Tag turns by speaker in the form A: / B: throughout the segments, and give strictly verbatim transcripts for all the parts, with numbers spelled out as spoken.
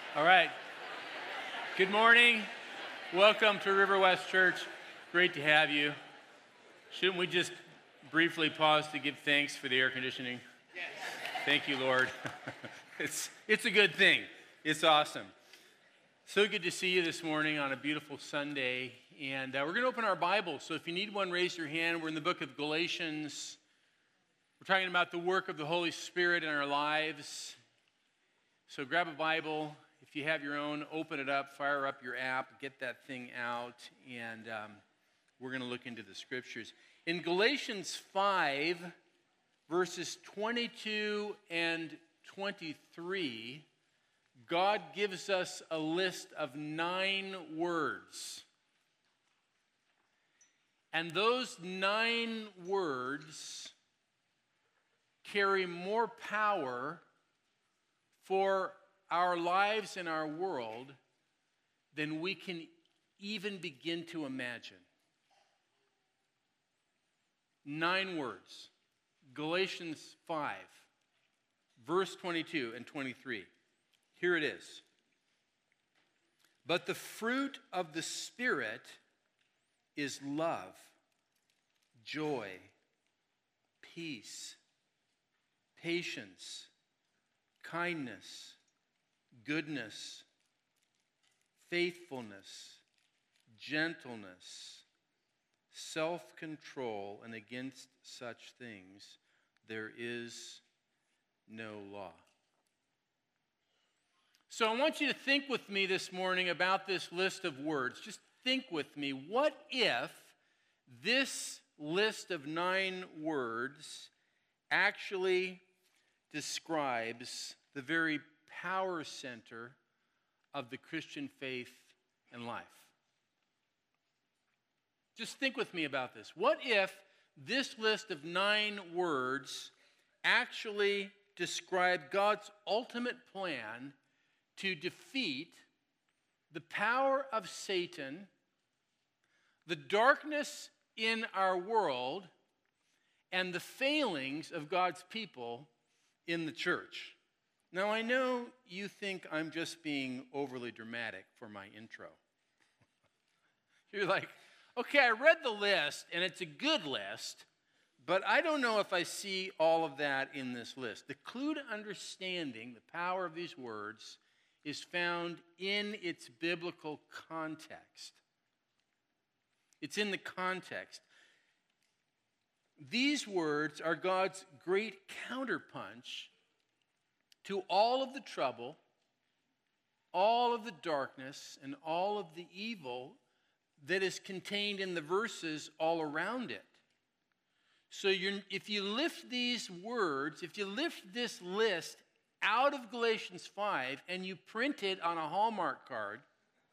A: All right. Good morning. Welcome to River West Church. Great to have you. Shouldn't we just briefly pause to give thanks for the air conditioning? Yes. Thank you, Lord. it's, it's a good thing. It's awesome. So good to see you this morning on a beautiful Sunday. And uh, we're going to open our Bible. So if you need one, raise your hand. We're in the book of Galatians. We're talking about the work of the Holy Spirit in our lives. So grab a Bible. If you have your own, open it up, fire up your app, get that thing out, and um, we're going to look into the scriptures. In Galatians five, verses twenty-two and twenty-three, God gives us a list of nine words. And those nine words carry more power for our lives and our world than we can even begin to imagine. Nine words. Galatians five, verse twenty-two and twenty-three. Here it is. But the fruit of the Spirit is love, joy, peace, patience, kindness, goodness, faithfulness, gentleness, self-control, and against such things there is no law. So I want you to think with me this morning about this list of words. Just think with me. What if this list of nine words actually describes the very power center of the Christian faith and life? Just think with me about this. What if this list of nine words actually describe God's ultimate plan to defeat the power of Satan, the darkness in our world, and the failings of God's people in the church? Now, I know you think I'm just being overly dramatic for my intro. You're like, okay, I read the list, and it's a good list, but I don't know if I see all of that in this list. The clue to understanding the power of these words is found in its biblical context. It's in the context. These words are God's great counterpunch to all of the trouble, all of the darkness, and all of the evil that is contained in the verses all around it. So you're, if you lift these words, if you lift this list out of Galatians five and you print it on a Hallmark card,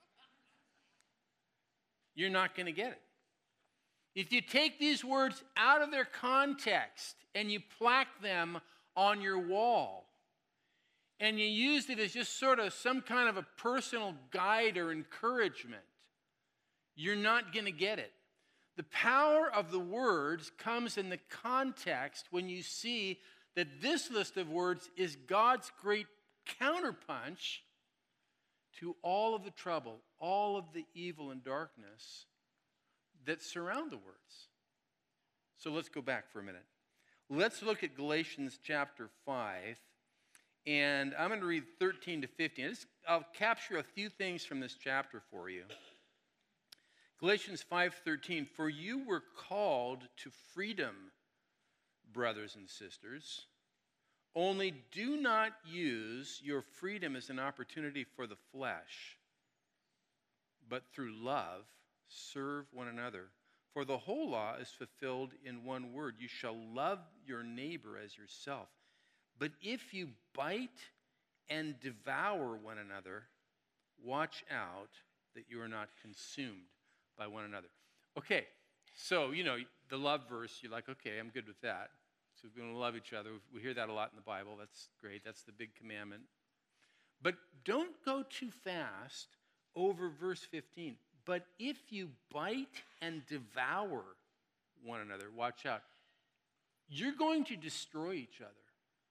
A: you're not going to get it. If you take these words out of their context and you plaque them on your wall, and you use it as just sort of some kind of a personal guide or encouragement, you're not going to get it. The power of the words comes in the context when you see that this list of words is God's great counterpunch to all of the trouble, all of the evil and darkness that surround the words. So let's go back for a minute. Let's look at Galatians chapter five. And I'm going to read thirteen to fifteen. I just, I'll capture a few things from this chapter for you. Galatians five thirteen, for you were called to freedom, brothers and sisters. Only do not use your freedom as an opportunity for the flesh, but through love serve one another. For the whole law is fulfilled in one word: you shall love your neighbor as yourself. But if you bite and devour one another, watch out that you are not consumed by one another. Okay, so, you know, the love verse, you're like, okay, I'm good with that. So we're going to love each other. We hear that a lot in the Bible. That's great. That's the big commandment. But don't go too fast over verse fifteen. But if you bite and devour one another, watch out. You're going to destroy each other.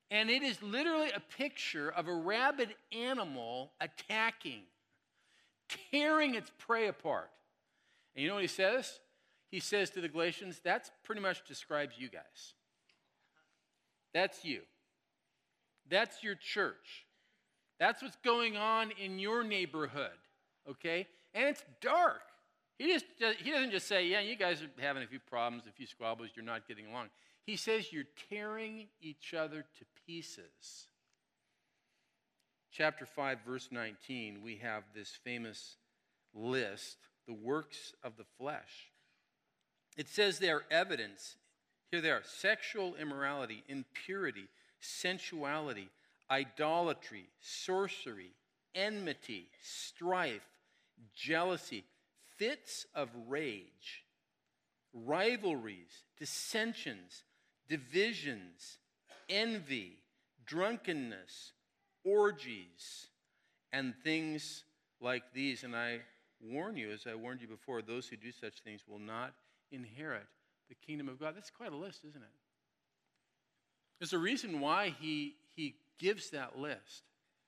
A: And it is literally a picture of a rabid animal attacking, tearing its prey apart. And you know what he says? He says to the Galatians, that pretty much describes you guys. That's you. That's your church. That's what's going on in your neighborhood, okay? And it's dark. He just he doesn't just say, yeah, you guys are having a few problems, a few squabbles, you're not getting along. He says you're tearing each other to pieces. Chapter five, verse nineteen, we have this famous list, the works of the flesh. It says they are evidence. Here they are: sexual immorality, impurity, sensuality, idolatry, sorcery, enmity, strife, jealousy, fits of rage, rivalries, dissensions, divisions, envy, drunkenness, orgies, and things like these. And I warn you, as I warned you before, those who do such things will not inherit the kingdom of God. That's quite a list, isn't it? There's a reason why he, he gives that list.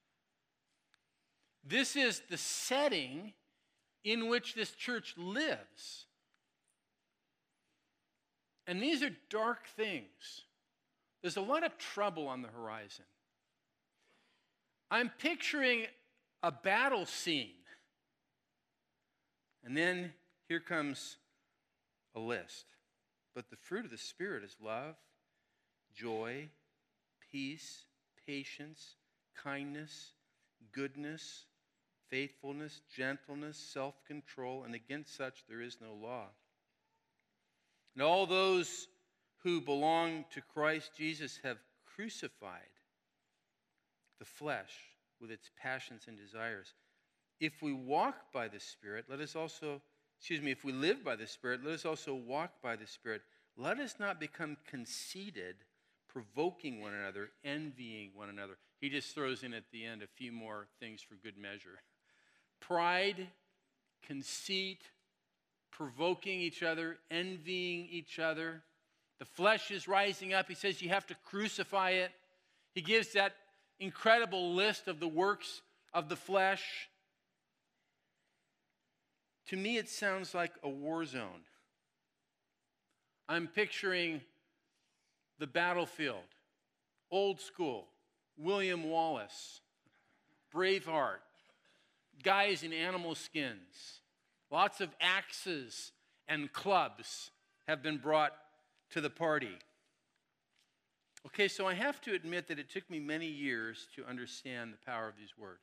A: This is the setting in which this church lives. And these are dark things. There's a lot of trouble on the horizon. I'm picturing a battle scene. And then here comes a list. But the fruit of the Spirit is love, joy, peace, patience, kindness, goodness, faithfulness, gentleness, self-control, and against such there is no law. And all those who belong to Christ Jesus have crucified the flesh with its passions and desires. If we walk by the Spirit, let us also, excuse me, if we live by the Spirit, let us also walk by the Spirit. Let us not become conceited, provoking one another, envying one another. He just throws in at the end a few more things for good measure. Pride, conceit, provoking each other, envying each other. The flesh is rising up. He says you have to crucify it. He gives that incredible list of the works of the flesh. To me, it sounds like a war zone. I'm picturing the battlefield, old school, William Wallace, Braveheart, guys in animal skins. Lots of axes and clubs have been brought to the party. Okay, so I have to admit that it took me many years to understand the power of these words.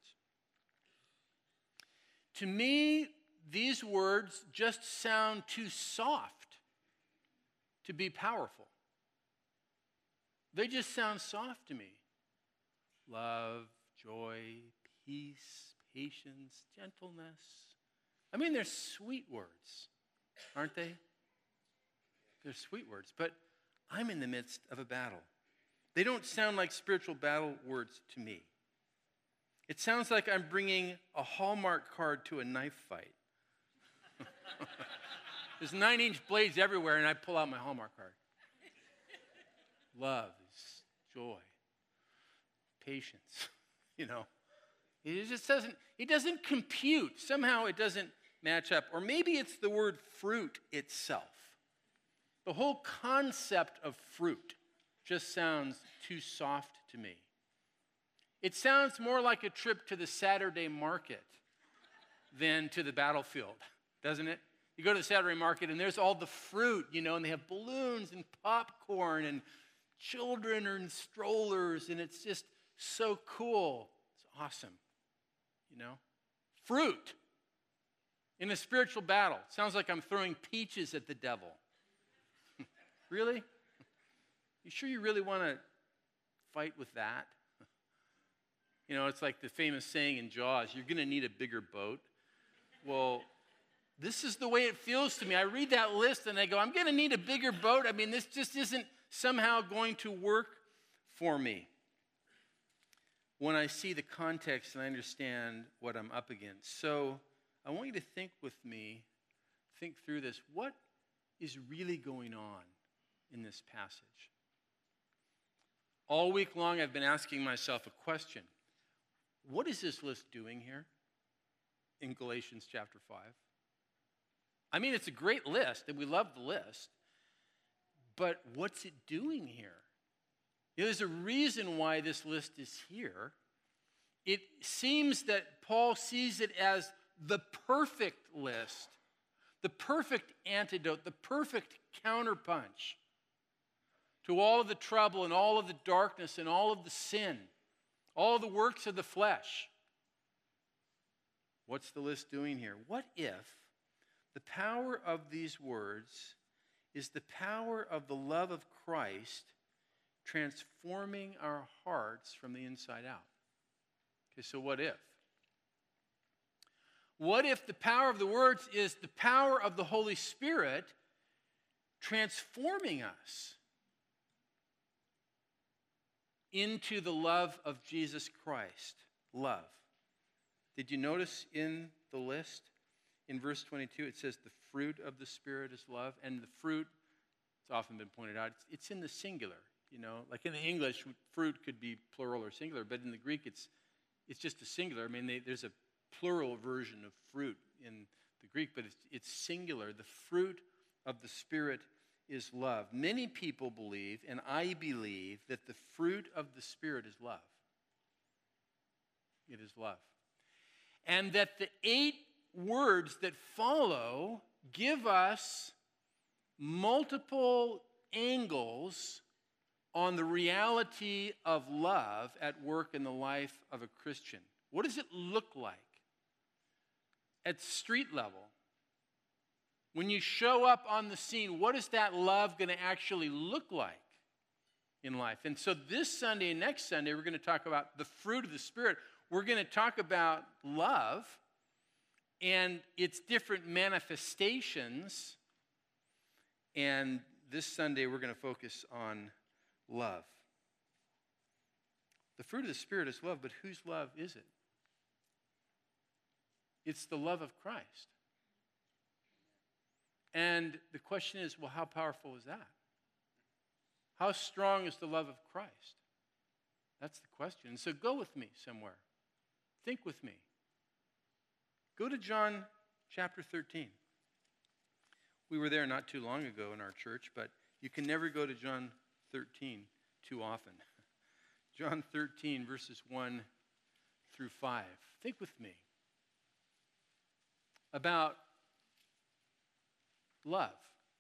A: To me, these words just sound too soft to be powerful. They just sound soft to me. Love, joy, peace, patience, gentleness. I mean, they're sweet words, aren't they? They're sweet words, but I'm in the midst of a battle. They don't sound like spiritual battle words to me. It sounds like I'm bringing a Hallmark card to a knife fight. There's nine-inch blades everywhere, and I pull out my Hallmark card. Love is joy, patience, you know. It just doesn't, it doesn't compute. Somehow it doesn't match up. Or maybe it's the word fruit itself. The whole concept of fruit just sounds too soft to me. It sounds more like a trip to the Saturday market than to the battlefield, doesn't it? You go to the Saturday market and there's all the fruit, you know, and they have balloons and popcorn and children are in strollers, and it's just so cool. It's awesome, you know. Fruit in a spiritual battle. Sounds like I'm throwing peaches at the devil. Really? You sure you really want to fight with that? You know, it's like the famous saying in Jaws, you're going to need a bigger boat. Well, this is the way it feels to me. I read that list and I go, I'm going to need a bigger boat. I mean, this just isn't somehow going to work for me. When I see the context and I understand what I'm up against. So I want you to think with me, think through this. What is really going on in this passage? All week long, I've been asking myself a question. What is this list doing here in Galatians chapter five? I mean, it's a great list, and we love the list. But what's it doing here? You know, there's a reason why this list is here. It seems that Paul sees it as the perfect list, the perfect antidote, the perfect counterpunch to all of the trouble and all of the darkness and all of the sin, all the works of the flesh. What's the list doing here? What if the power of these words is the power of the love of Christ transforming our hearts from the inside out? Okay, so what if? What if the power of the words is the power of the Holy Spirit transforming us into the love of Jesus Christ? Love. Did you notice in the list, in verse twenty-two, it says the fruit of the Spirit is love, and the fruit, it's often been pointed out, it's, it's in the singular. You know, like in the English, fruit could be plural or singular, but in the Greek, it's it's just a singular. I mean, they, there's a plural version of fruit in the Greek, but it's, it's singular. The fruit of the Spirit is love. Many people believe, and I believe, that the fruit of the Spirit is love. It is love. And that the eight words that follow give us multiple angles on the reality of love at work in the life of a Christian. What does it look like at street level? When you show up on the scene, what is that love going to actually look like in life? And so this Sunday and next Sunday, we're going to talk about the fruit of the Spirit. We're going to talk about love and its different manifestations. And this Sunday, we're going to focus on love. The fruit of the Spirit is love, but whose love is it? It's the love of Christ. And the question is, well, how powerful is that? How strong is the love of Christ? That's the question. So go with me somewhere. Think with me. Go to John chapter thirteen. We were there not too long ago in our church, but you can never go to John thirteen too often. John thirteen, verses one through five. Think with me about love.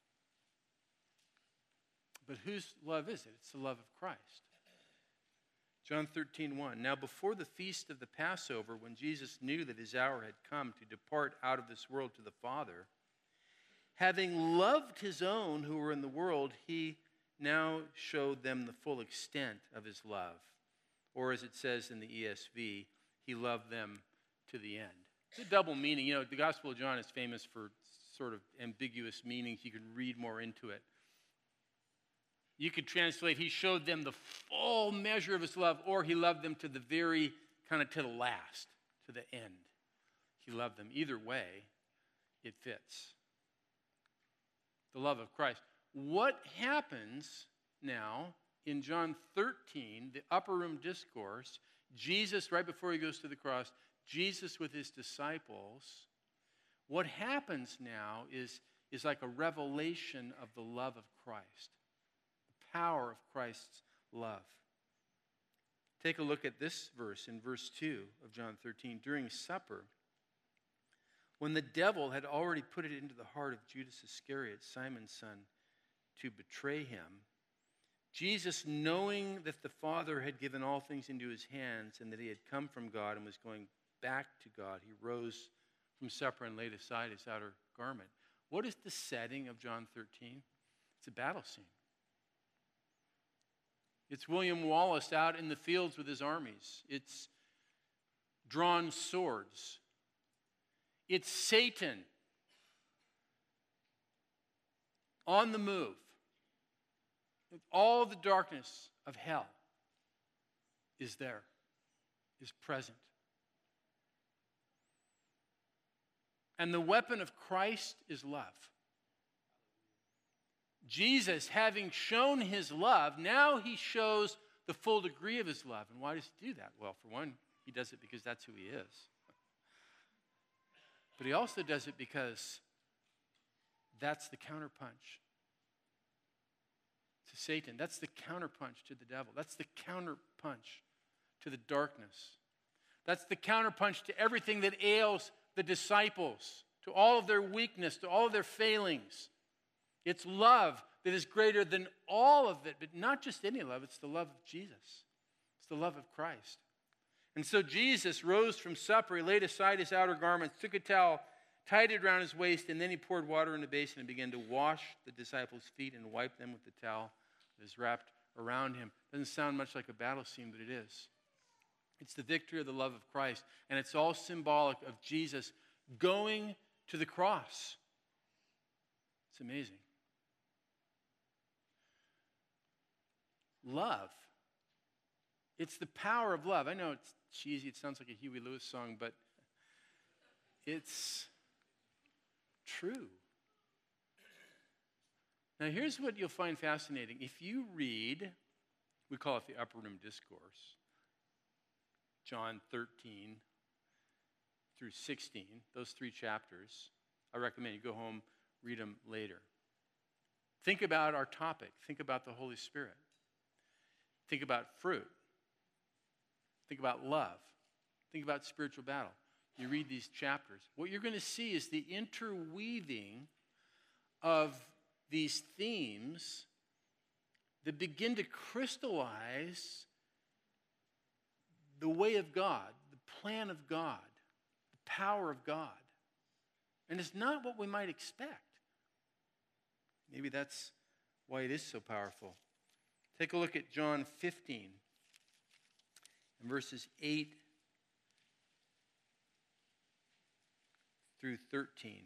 A: But whose love is it? It's the love of Christ. John thirteen, one. Now before the feast of the Passover, when Jesus knew that his hour had come to depart out of this world to the Father, having loved his own who were in the world, he now showed them the full extent of his love. Or as it says in the E S V, he loved them to the end. It's a double meaning. You know, the Gospel of John is famous for sort of ambiguous meanings. You can read more into it. You could translate, he showed them the full measure of his love, or he loved them to the very, kind of to the last, to the end. He loved them. Either way, it fits. The love of Christ. What happens now in John thirteen, the upper room discourse, Jesus, right before he goes to the cross, Jesus with his disciples, what happens now is, is like a revelation of the love of Christ. Power of Christ's love. Take a look at this verse in verse two of John thirteen. During supper, when the devil had already put it into the heart of Judas Iscariot, Simon's son, to betray him, Jesus, knowing that the Father had given all things into his hands and that he had come from God and was going back to God, he rose from supper and laid aside his outer garment. What is the setting of John thirteen? It's a battle scene. It's William Wallace out in the fields with his armies. It's drawn swords. It's Satan on the move. All the darkness of hell is there, is present. And the weapon of Christ is love. Jesus, having shown his love, now he shows the full degree of his love. And why does he do that? Well, for one, he does it because that's who he is. But he also does it because that's the counterpunch to Satan. That's the counterpunch to the devil. That's the counterpunch to the darkness. That's the counterpunch to everything that ails the disciples, to all of their weakness, to all of their failings. It's love that is greater than all of it, but not just any love. It's the love of Jesus. It's the love of Christ. And so Jesus rose from supper. He laid aside his outer garments, took a towel, tied it around his waist, and then he poured water in a basin and began to wash the disciples' feet and wipe them with the towel that was wrapped around him. Doesn't sound much like a battle scene, but it is. It's the victory of the love of Christ, and it's all symbolic of Jesus going to the cross. It's amazing. Love. It's the power of love. I know it's cheesy. It sounds like a Huey Lewis song, but it's true. Now, here's what you'll find fascinating. If you read, we call it the Upper Room Discourse, John thirteen through sixteen, those three chapters, I recommend you go home, read them later. Think about our topic. Think about the Holy Spirit. Think about fruit. Think about love. Think about spiritual battle. You read these chapters. What you're going to see is the interweaving of these themes that begin to crystallize the way of God, the plan of God, the power of God. And it's not what we might expect. Maybe that's why it is so powerful. Take a look at John fifteen, and verses eight through thirteen.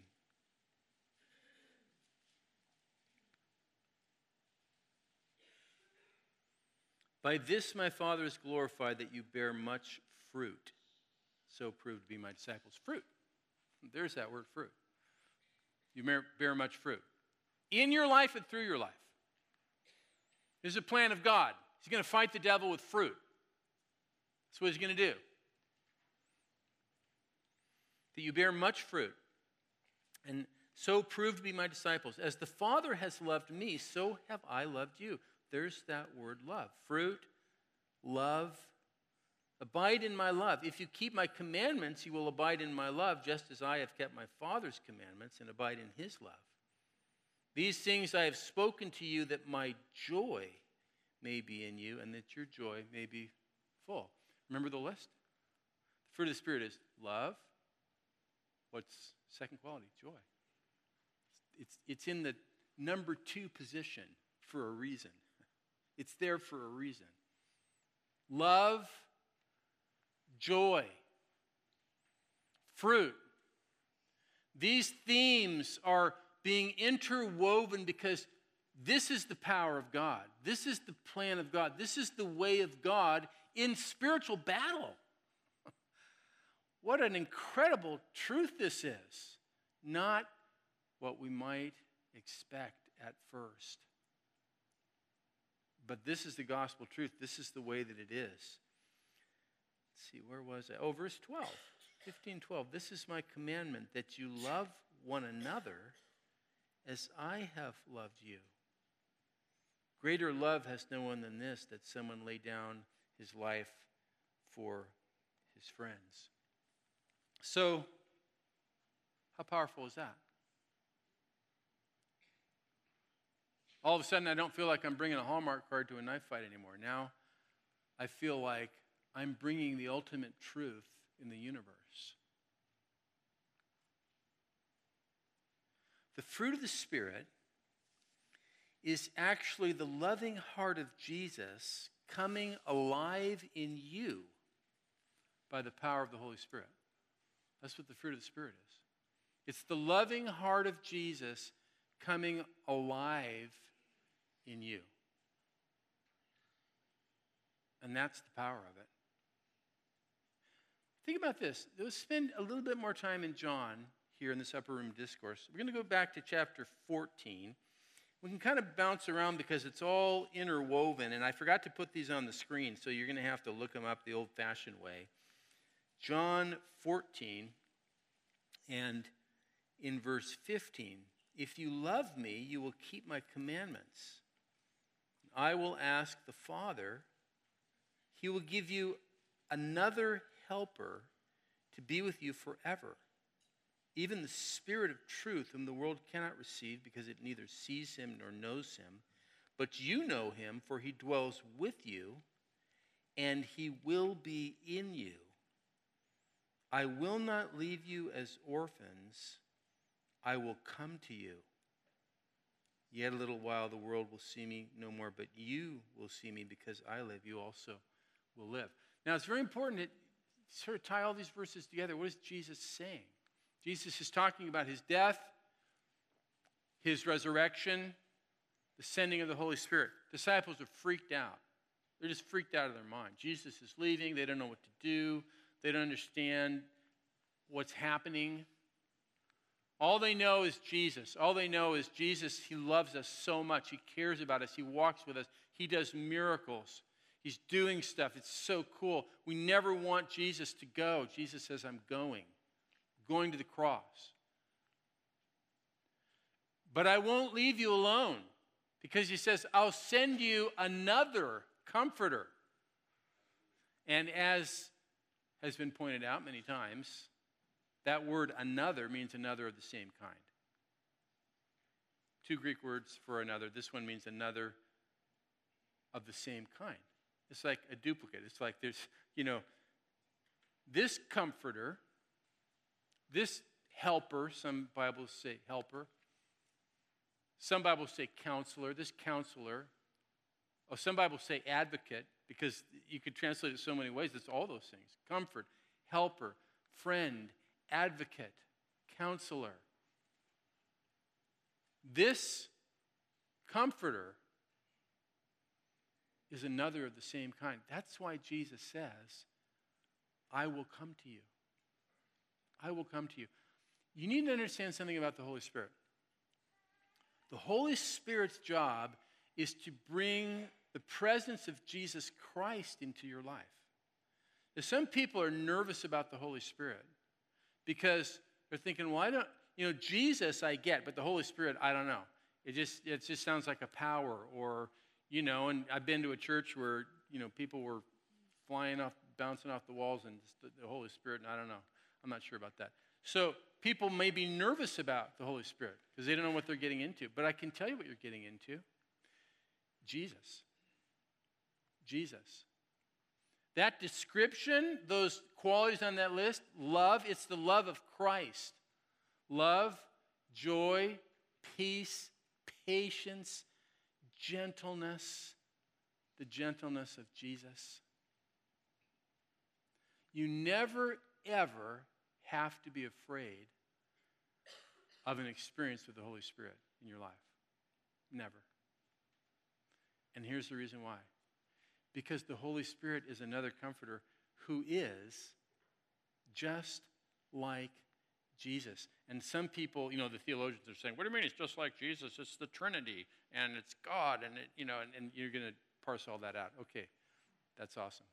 A: By this my Father is glorified, that you bear much fruit. So prove to be my disciples. Fruit. There's that word, fruit. You bear much fruit. In your life and through your life. This is a plan of God. He's going to fight the devil with fruit. That's what he's going to do. That you bear much fruit, and so prove to be my disciples. As the Father has loved me, so have I loved you. There's that word love. Fruit, love. Abide in my love. If you keep my commandments, you will abide in my love, just as I have kept my Father's commandments and abide in his love. These things I have spoken to you, that my joy may be in you, and that your joy may be full. Remember the list? The fruit of the Spirit is love. What's second quality? Joy. It's, it's in the number two position for a reason. It's there for a reason. Love, joy, fruit. These themes are being interwoven because this is the power of God. This is the plan of God. This is the way of God in spiritual battle. What an incredible truth this is. Not what we might expect at first. But this is the gospel truth. This is the way that it is. Let's see, where was I? Oh, verse twelve. fifteen twelve. This is my commandment, that you love one another as I have loved you. Greater love has no one than this, that someone lay down his life for his friends. So, how powerful is that? All of a sudden, I don't feel like I'm bringing a Hallmark card to a knife fight anymore. Now, I feel like I'm bringing the ultimate truth in the universe. The fruit of the Spirit is actually the loving heart of Jesus coming alive in you by the power of the Holy Spirit. That's what the fruit of the Spirit is. It's the loving heart of Jesus coming alive in you. And that's the power of it. Think about this. Let's spend a little bit more time in John here in this upper room discourse. We're going to go back to chapter fourteen. We can kind of bounce around because it's all interwoven, and I forgot to put these on the screen, so you're going to have to look them up the old-fashioned way. John fourteen, and in verse fifteen, if you love me, you will keep my commandments. I will ask the Father, he will give you another helper to be with you forever, even the Spirit of truth, whom the world cannot receive because it neither sees him nor knows him. But you know him, for he dwells with you, and he will be in you. I will not leave you as orphans. I will come to you. Yet a little while the world will see me no more, but you will see me because I live. You also will live. Now, it's very important to sort of tie all these verses together. What is Jesus saying? Jesus is talking about his death, his resurrection, the sending of the Holy Spirit. Disciples are freaked out. They're just freaked out of their mind. Jesus is leaving. They don't know what to do. They don't understand what's happening. All they know is Jesus. All they know is Jesus, he loves us so much. He cares about us. He walks with us. He does miracles. He's doing stuff. It's so cool. We never want Jesus to go. Jesus says, I'm going. Going to the cross. But I won't leave you alone, because he says, I'll send you another comforter. And as has been pointed out many times, that word another means another of the same kind. Two Greek words for another. This one means another of the same kind. It's like a duplicate. It's like there's, you know, this comforter, this helper, some Bibles say helper, some Bibles say counselor, this counselor, or some Bibles say advocate, because you could translate it so many ways. It's all those things. Comfort, helper, friend, advocate, counselor. This comforter is another of the same kind. That's why Jesus says, I will come to you. I will come to you. You need to understand something about the Holy Spirit. The Holy Spirit's job is to bring the presence of Jesus Christ into your life. Now, some people are nervous about the Holy Spirit because they're thinking, well, I don't, you know, Jesus I get, but the Holy Spirit, I don't know. It just, it just sounds like a power, or, you know, and I've been to a church where, you know, people were flying off, bouncing off the walls, and the, the Holy Spirit, and I don't know. I'm not sure about that. So people may be nervous about the Holy Spirit because they don't know what they're getting into. But I can tell you what you're getting into. Jesus. Jesus. That description, those qualities on that list, love, it's the love of Christ. Love, joy, peace, patience, gentleness, the gentleness of Jesus. You never, ever have to be afraid of an experience with the Holy Spirit in your life. Never. And here's the reason why. Because the Holy Spirit is another comforter who is just like Jesus. And some people, you know, the theologians are saying, what do you mean it's just like Jesus? It's the Trinity, and it's God, and, it, you know, and, and you're going to parse all that out. Okay, that's awesome.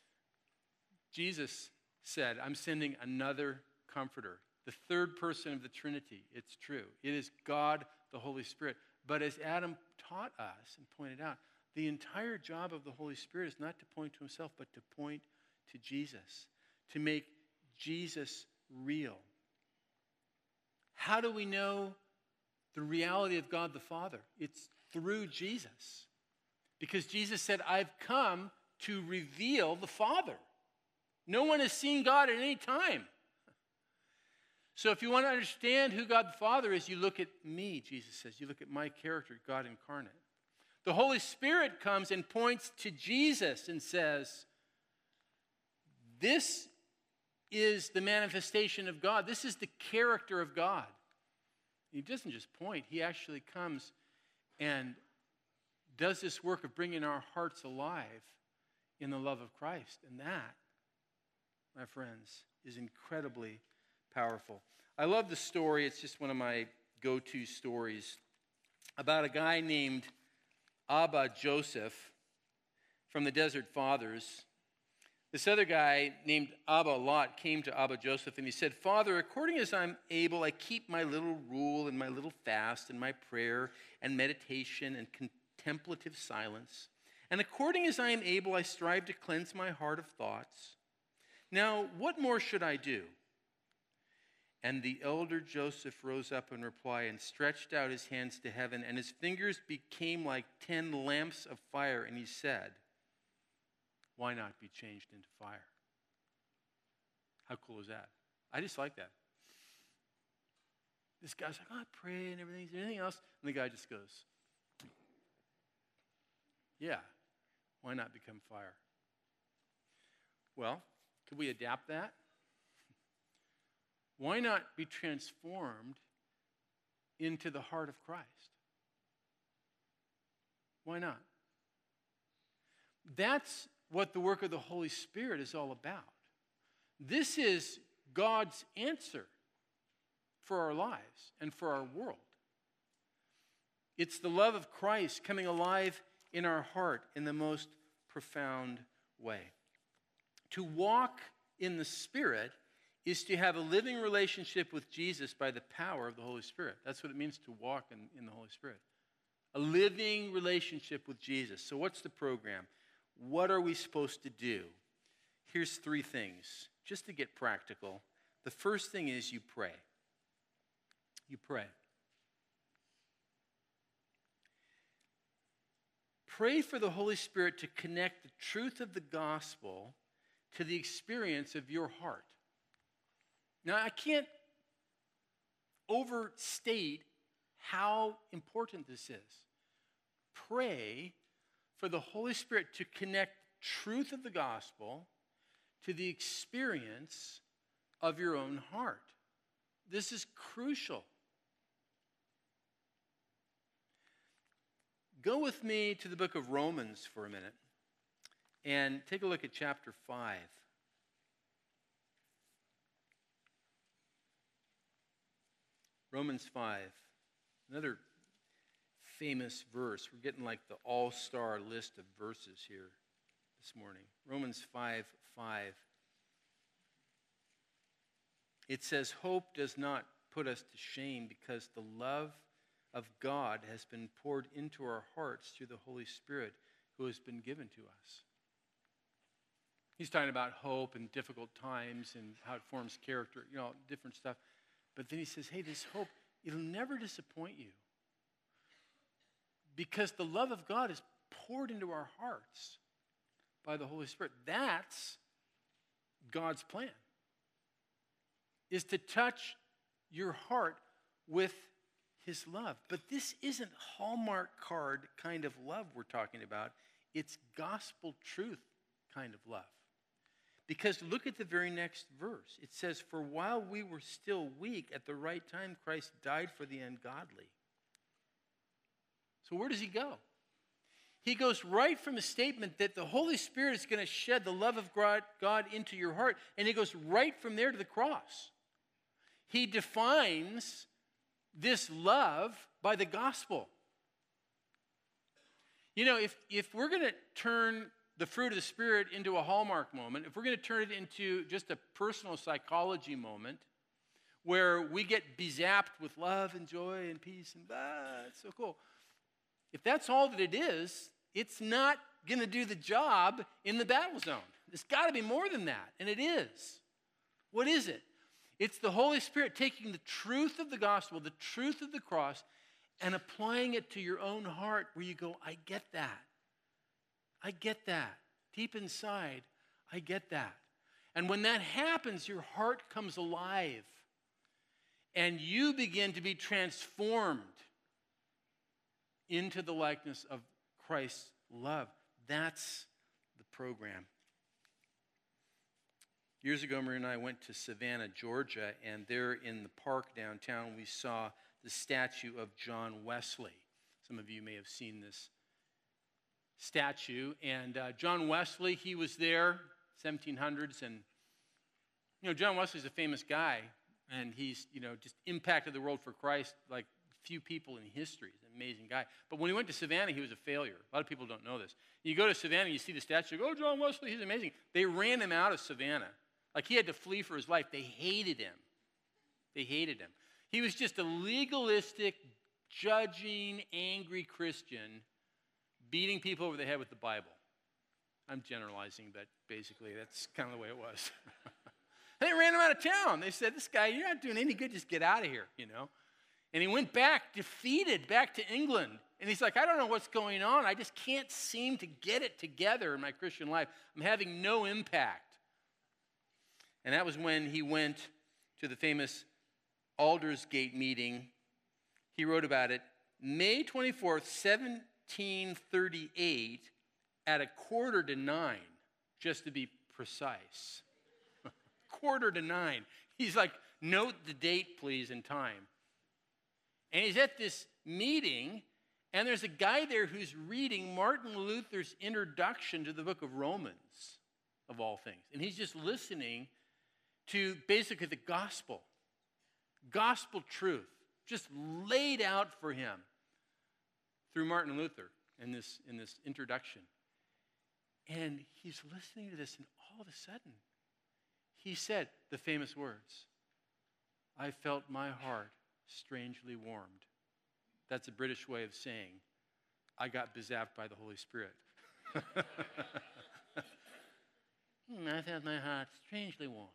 A: Jesus said, I'm sending another comforter, the third person of the Trinity. It's true. It is God, the Holy Spirit. But as Adam taught us and pointed out, the entire job of the Holy Spirit is not to point to himself, but to point to Jesus, to make Jesus real. How do we know the reality of God the Father? It's through Jesus. Because Jesus said, I've come to reveal the Father. No one has seen God at any time. So if you want to understand who God the Father is, you look at me, Jesus says. You look at my character, God incarnate. The Holy Spirit comes and points to Jesus and says, this is the manifestation of God. This is the character of God. He doesn't just point. He actually comes and does this work of bringing our hearts alive in the love of Christ. And that, my friends, is incredibly powerful. I love the story. It's just one of my go-to stories. about a guy named Abba Joseph from the Desert Fathers. This other guy named Abba Lot came to Abba Joseph and he said, "Father, according as I'm able, I keep my little rule and my little fast and my prayer and meditation and contemplative silence. And according as I am able, I strive to cleanse my heart of thoughts. Now, what more should I do?" And the elder Joseph rose up in reply and stretched out his hands to heaven, and his fingers became like ten lamps of fire. And he said, "Why not be changed into fire?" How cool is that? I just like that. This guy's like, "Oh, I pray and everything. Is there anything else?" And the guy just goes, "Yeah, why not become fire?" Well, could we adapt that? Why not be transformed into the heart of Christ? Why not? That's what the work of the Holy Spirit is all about. This is God's answer for our lives and for our world. It's the love of Christ coming alive in our heart in the most profound way. To walk in the Spirit is to have a living relationship with Jesus by the power of the Holy Spirit. That's what it means to walk in, in the Holy Spirit. A living relationship with Jesus. So what's the program? What are we supposed to do? Here's three things, just to get practical. The first thing is you pray. You pray. Pray for the Holy Spirit to connect the truth of the gospel to the experience of your heart. Now, I can't overstate how important this is. Pray for the Holy Spirit to connect truth of the gospel to the experience of your own heart. This is crucial. Go with me to the book of Romans for a minute and take a look at chapter five. Romans five, another famous verse. We're getting like the all-star list of verses here this morning. Romans five five. It says, "Hope does not put us to shame because the love of God has been poured into our hearts through the Holy Spirit who has been given to us." He's talking about hope and difficult times and how it forms character, you know, different stuff. But then he says, hey, this hope, it'll never disappoint you because the love of God is poured into our hearts by the Holy Spirit. That's God's plan, is to touch your heart with his love. But this isn't Hallmark card kind of love we're talking about. It's gospel truth kind of love. Because look at the very next verse. It says, "For while we were still weak, at the right time, Christ died for the ungodly." So where does he go? He goes right from a statement that the Holy Spirit is going to shed the love of God into your heart, and he goes right from there to the cross. He defines this love by the gospel. You know, if, if we're going to turn the fruit of the Spirit into a Hallmark moment, if we're going to turn it into just a personal psychology moment where we get bezapped with love and joy and peace and ah, it's so cool. If that's all that it is, it's not going to do the job in the battle zone. It's got to be more than that, and it is. What is it? It's the Holy Spirit taking the truth of the gospel, the truth of the cross, and applying it to your own heart where you go, I get that. I get that. Deep inside, I get that. And when that happens, your heart comes alive. And you begin to be transformed into the likeness of Christ's love. That's the program. Years ago, Maria and I went to Savannah, Georgia, and there in the park downtown, we saw the statue of John Wesley. Some of you may have seen this statue. And uh, John Wesley, he was there, seventeen hundreds, and, you know, John Wesley's a famous guy, and he's, you know, just impacted the world for Christ, like few people in history. He's an amazing guy. But when he went to Savannah, he was a failure. A lot of people don't know this. You go to Savannah, you see the statue, you go, oh, John Wesley, he's amazing. They ran him out of Savannah. Like he had to flee for his life. They hated him. They hated him. He was just a legalistic, judging, angry Christian beating people over the head with the Bible. I'm generalizing, but basically that's kind of the way it was. They ran him out of town. They said, this guy, you're not doing any good. Just get out of here, you know. And he went back, defeated, back to England. And he's like, I don't know what's going on. I just can't seem to get it together in my Christian life. I'm having no impact. And that was when he went to the famous Aldersgate meeting. He wrote about it, May twenty-fourth, seventeen thirty-eight, at a quarter to nine, just to be precise. Quarter to nine. He's like, note the date, please, and time. And he's at this meeting, and there's a guy there who's reading Martin Luther's introduction to the book of Romans, of all things. And he's just listening to basically the gospel, gospel truth, just laid out for him through Martin Luther in this, in this introduction. And he's listening to this, and all of a sudden, he said the famous words, I felt my heart strangely warmed. That's a British way of saying, I got bezapped by the Holy Spirit. hmm, I felt my heart strangely warmed.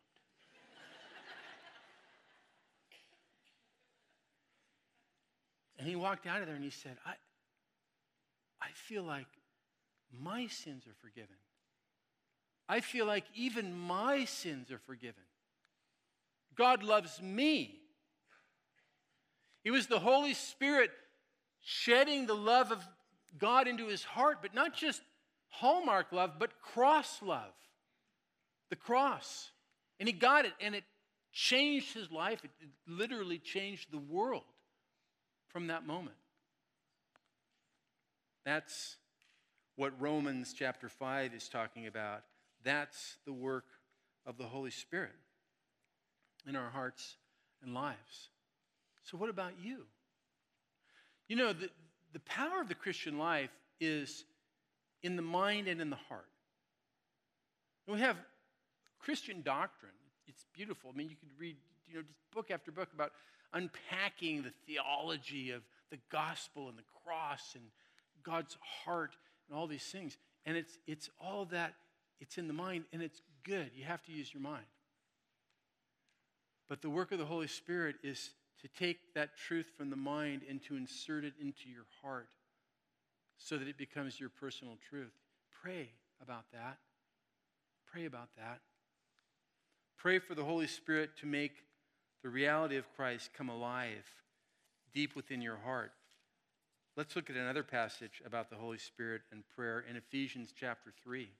A: And he walked out of there and he said, I, I feel like my sins are forgiven. I feel like even my sins are forgiven. God loves me. It was the Holy Spirit shedding the love of God into his heart, but not just hallmark love, but cross love. The cross. And he got it, and it changed his life. It, it literally changed the world from that moment. That's what Romans chapter five is talking about. That's the work of the Holy Spirit in our hearts and lives. So what about you? You know, the, the power of the Christian life is in the mind and in the heart. And we have Christian doctrine. It's beautiful. I mean, you could read, you know, just book after book about unpacking the theology of the gospel and the cross and God's heart and all these things. And it's it's all that, it's in the mind, and it's good. You have to use your mind. But the work of the Holy Spirit is to take that truth from the mind and to insert it into your heart so that it becomes your personal truth. Pray about that. Pray about that. Pray for the Holy Spirit to make the reality of Christ come alive deep within your heart. Let's look at another passage about the Holy Spirit and prayer in Ephesians chapter three.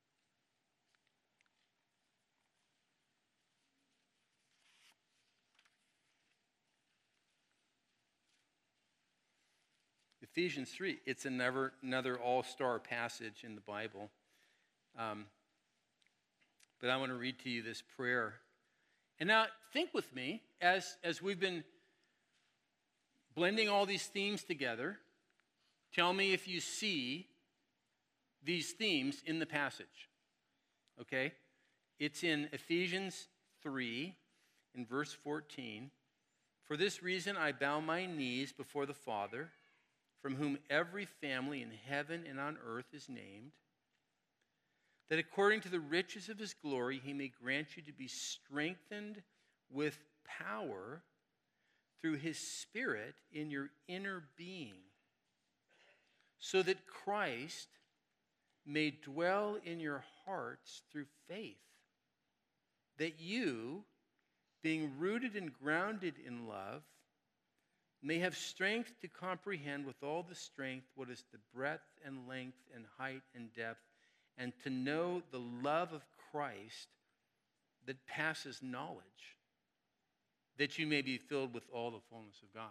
A: Ephesians three, it's another, another all-star passage in the Bible. Um, but I want to read to you this prayer. And now think with me as, as we've been blending all these themes together. Tell me if you see these themes in the passage. Okay? It's in Ephesians three, in verse fourteen. For this reason I bow my knees before the Father, from whom every family in heaven and on earth is named, that according to the riches of his glory he may grant you to be strengthened with power through his Spirit in your inner being, so that Christ may dwell in your hearts through faith, that you, being rooted and grounded in love, may have strength to comprehend with all the strength what is the breadth and length and height and depth, and to know the love of Christ that passes knowledge, that you may be filled with all the fullness of God.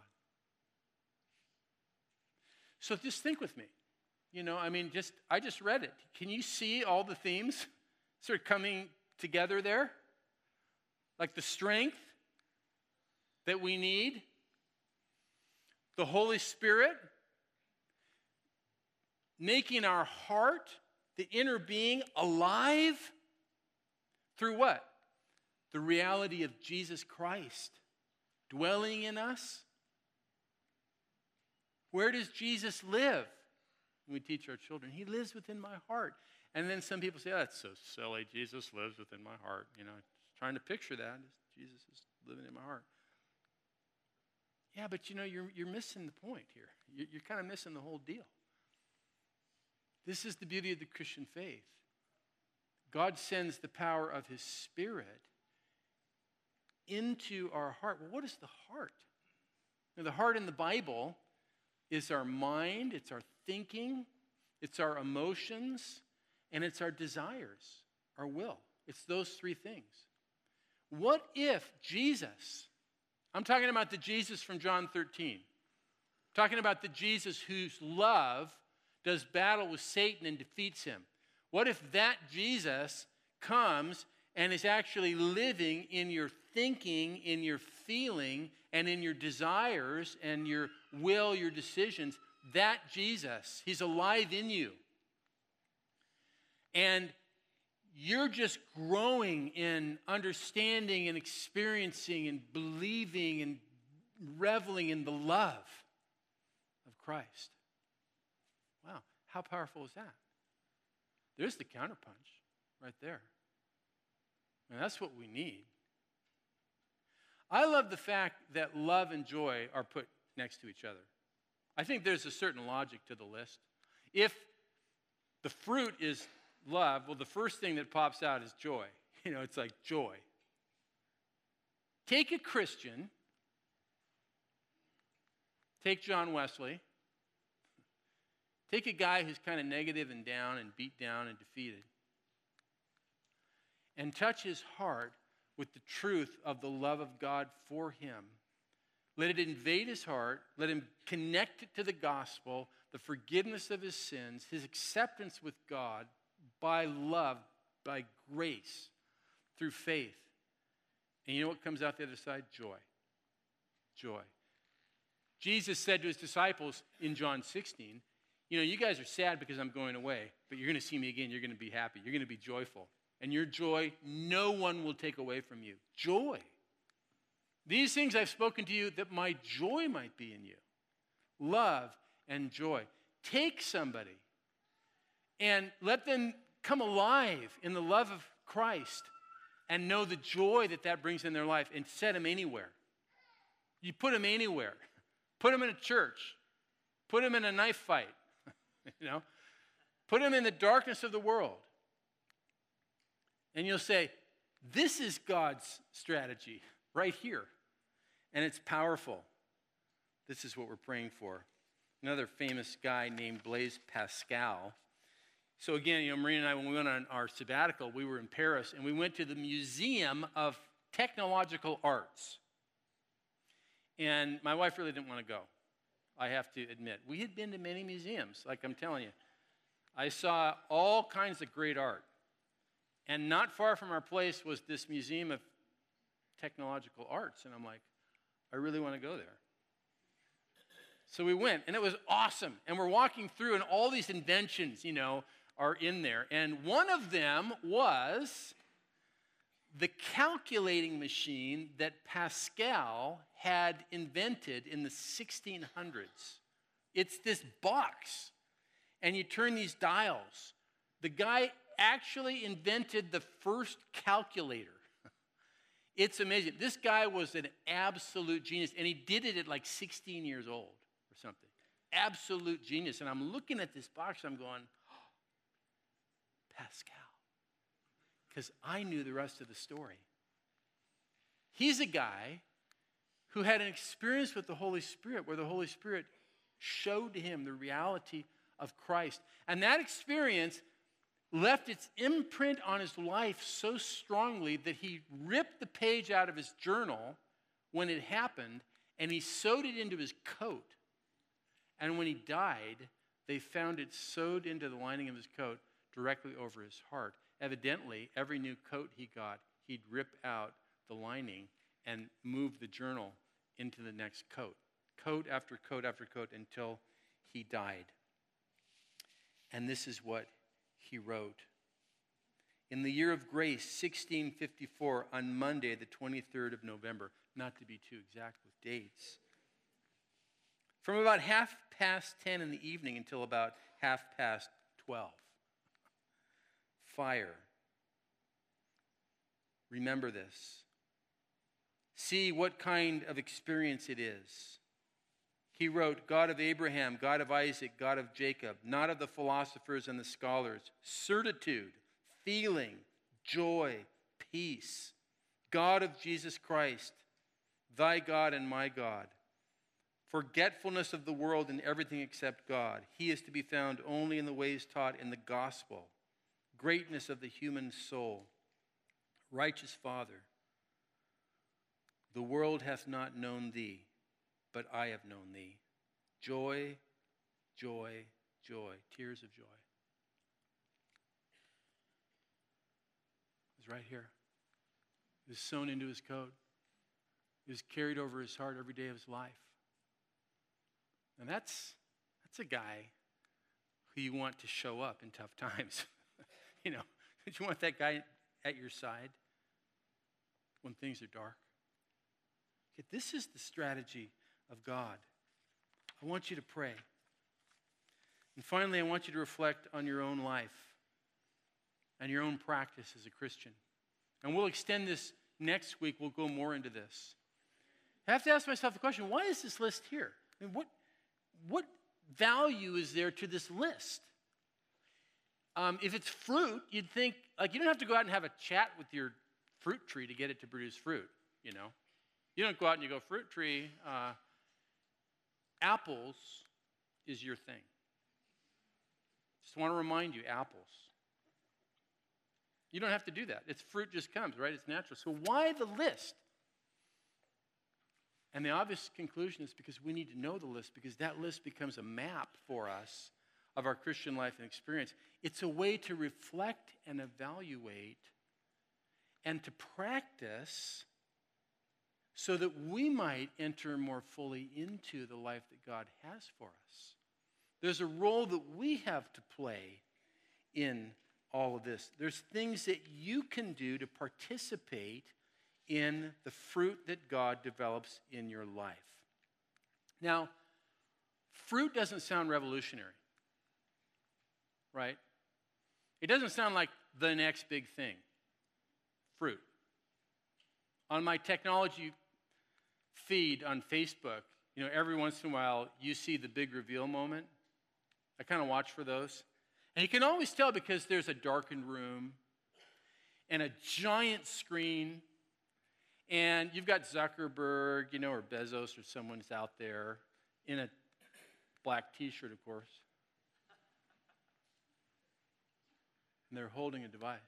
A: So just think with me. You know, I mean, just I just read it. Can you see all the themes sort of coming together there? Like the strength that we need the Holy Spirit making our heart, the inner being, alive through what? The reality of Jesus Christ dwelling in us. Where does Jesus live? We teach our children, he lives within my heart. And then some people say, oh, that's so silly. Jesus lives within my heart. You know, trying to picture that. Jesus is living in my heart. Yeah, but you know, you're, you're missing the point here. You're, you're kind of missing the whole deal. This is the beauty of the Christian faith. God sends the power of his Spirit into our heart. Well, what is the heart? Now, the heart in the Bible is our mind, it's our thinking, it's our emotions, and it's our desires, our will. It's those three things. What if Jesus, I'm talking about the Jesus from John thirteen, I'm talking about the Jesus whose love does battle with Satan and defeats him. What if that Jesus comes and is actually living in your thinking, in your feeling, and in your desires and your will, your decisions? That Jesus, he's alive in you. And you're just growing in understanding and experiencing and believing and reveling in the love of Christ. Wow, how powerful is that? There's the counterpunch right there. And that's what we need. I love the fact that love and joy are put next to each other. I think there's a certain logic to the list. If the fruit is love, well, the first thing that pops out is joy. You know, it's like joy. Take a Christian, take John Wesley, take a guy who's kind of negative and down and beat down and defeated, and touch his heart with the truth of the love of God for him. Let it invade his heart. Let him connect it to the gospel, the forgiveness of his sins, his acceptance with God by love, by grace, through faith. And you know what comes out the other side? Joy. Joy. Jesus said to his disciples in John sixteen, you know, you guys are sad because I'm going away, but you're going to see me again. You're going to be happy. You're going to be joyful. And your joy, no one will take away from you. Joy. These things I've spoken to you that my joy might be in you. Love and joy. Take somebody and let them come alive in the love of Christ and know the joy that that brings in their life, and set them anywhere. You put them anywhere. Put them in a church. Put them in a knife fight. You know, put them in the darkness of the world. And you'll say, this is God's strategy right here. And it's powerful. This is what we're praying for. Another famous guy named Blaise Pascal. So again, you know, Maureen and I, when we went on our sabbatical, we were in Paris, and we went to the Museum of Technological Arts. And my wife really didn't want to go, I have to admit. We had been to many museums, like I'm telling you. I saw all kinds of great art. And not far from our place was this Museum of Technological Arts. And I'm like, I really want to go there. So we went, and it was awesome. And we're walking through, and all these inventions, you know, are in there. And one of them was the calculating machine that Pascal had invented in the sixteen hundreds. It's this box, and you turn these dials. The guy actually invented the first calculator. It's amazing. This guy was an absolute genius, and he did it at like sixteen years old or something. Absolute genius. And I'm looking at this box, I'm going, oh, Pascal. Because I knew the rest of the story. He's a guy who had an experience with the Holy Spirit where the Holy Spirit showed him the reality of Christ. And that experience left its imprint on his life so strongly that he ripped the page out of his journal when it happened, and he sewed it into his coat. And when he died, they found it sewed into the lining of his coat directly over his heart. Evidently, every new coat he got, he'd rip out the lining and move the journal into the next coat. coat after coat after coat until he died. And this is what he wrote. In the year of grace, sixteen fifty-four, on Monday, the twenty-third of November, not to be too exact with dates, from about half past ten in the evening until about half past twelve, fire. Remember this. See what kind of experience it is. He wrote, God of Abraham, God of Isaac, God of Jacob, not of the philosophers and the scholars, certitude, feeling, joy, peace, God of Jesus Christ, thy God and my God, forgetfulness of the world and everything except God. He is to be found only in the ways taught in the gospel, greatness of the human soul, righteous Father, the world hath not known thee, but I have known thee. Joy, joy, joy, tears of joy. It's right here. It was sewn into his coat. It was carried over his heart every day of his life. And that's that's a guy who you want to show up in tough times. You know, don't you want that guy at your side when things are dark? Okay, this is the strategy of God. I want you to pray. And finally, I want you to reflect on your own life and your own practice as a Christian. And we'll extend this next week. We'll go more into this. I have to ask myself the question, why is this list here? I mean, what, what value is there to this list? Um, if it's fruit, you'd think, like, you don't have to go out and have a chat with your fruit tree to get it to produce fruit, you know. You don't go out and you go, fruit tree, uh, apples is your thing. Just want to remind you, apples. You don't have to do that. It's fruit just comes, right? It's natural. So why the list? And the obvious conclusion is because we need to know the list, because that list becomes a map for us of our Christian life and experience. It's a way to reflect and evaluate and to practice so that we might enter more fully into the life that God has for us. There's a role that we have to play in all of this. There's things that you can do to participate in the fruit that God develops in your life. Now, fruit doesn't sound revolutionary, right? It doesn't sound like the next big thing. Fruit. On my technology feed on Facebook, you know, every once in a while you see the big reveal moment. I kind of watch for those. And you can always tell because there's a darkened room and a giant screen, and you've got Zuckerberg, you know, or Bezos or someone's out there in a black t-shirt, of course. And they're holding a device.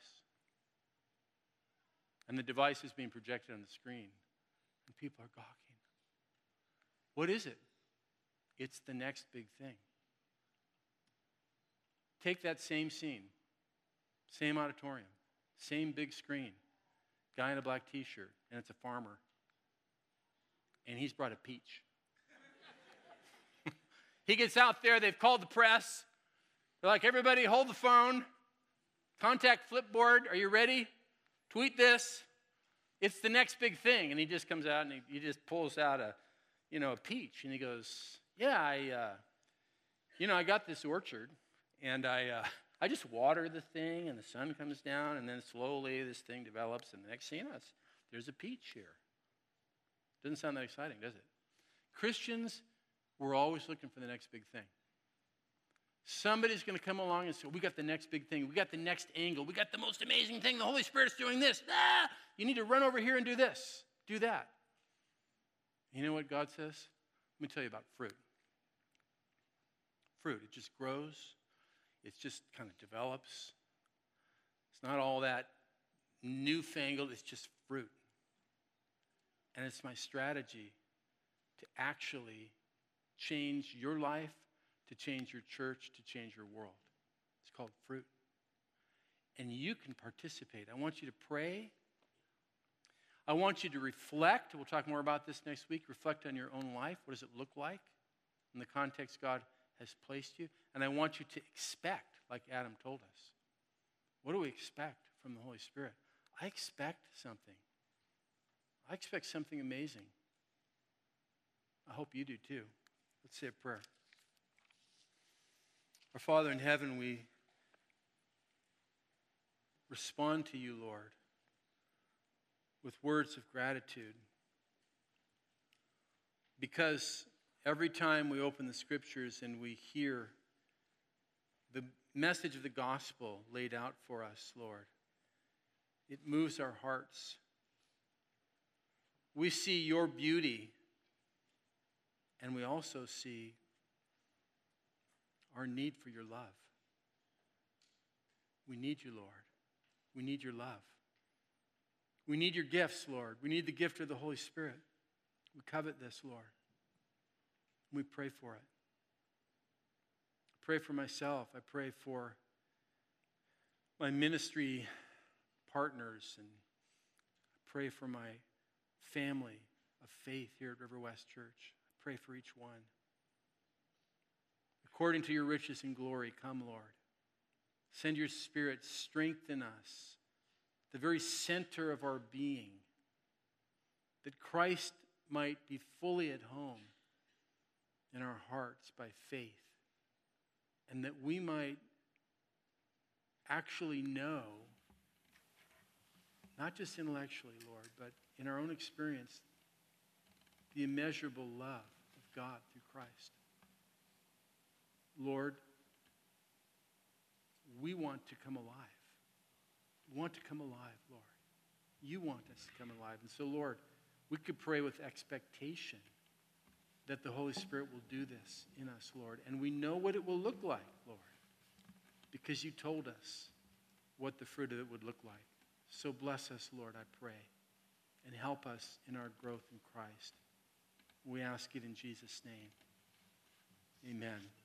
A: And the device is being projected on the screen. And people are gawking. What is it? It's the next big thing. Take that same scene, same auditorium, same big screen, guy in a black t-shirt, and it's a farmer. And he's brought a peach. He gets out there, they've called the press. They're like, everybody hold the phone. Contact Flipboard, are you ready? Tweet this. It's the next big thing. And he just comes out and he, he just pulls out a, you know, a peach. And he goes, yeah, I, uh, you know, I got this orchard. And I, uh, I just water the thing, and the sun comes down, and then slowly this thing develops. And the next thing you know, it's, there's a peach here. Doesn't sound that exciting, does it? Christians, we're always looking for the next big thing. Somebody's going to come along and say, we got the next big thing. We got the next angle. We got the most amazing thing. The Holy Spirit's doing this. Ah! You need to run over here and do this. Do that. You know what God says? Let me tell you about fruit. Fruit, it just grows. It just kind of develops. It's not all that newfangled. It's just fruit. And it's my strategy to actually change your life, to change your church, to change your world. It's called fruit. And you can participate. I want you to pray. I want you to reflect. We'll talk more about this next week. Reflect on your own life. What does it look like in the context God has placed you? And I want you to expect, like Adam told us. What do we expect from the Holy Spirit? I expect something. I expect something amazing. I hope you do too. Let's say a prayer. Our Father in heaven, we respond to you, Lord, with words of gratitude. Because every time we open the Scriptures and we hear the message of the gospel laid out for us, Lord, it moves our hearts. We see your beauty, and we also see our need for your love. We need you, Lord. We need your love. We need your gifts, Lord. We need the gift of the Holy Spirit. We covet this, Lord. We pray for it. I pray for myself. I pray for my ministry partners, and I pray for my family of faith here at River West Church. I pray for each one. According to your riches and glory, come, Lord. Send your Spirit, strengthen us, the very center of our being, that Christ might be fully at home in our hearts by faith, and that we might actually know, not just intellectually, Lord, but in our own experience, the immeasurable love of God through Christ. Lord, we want to come alive. We want to come alive, Lord. You want us to come alive. And so, Lord, we could pray with expectation that the Holy Spirit will do this in us, Lord. And we know what it will look like, Lord, because you told us what the fruit of it would look like. So bless us, Lord, I pray, and help us in our growth in Christ. We ask it in Jesus' name. Amen.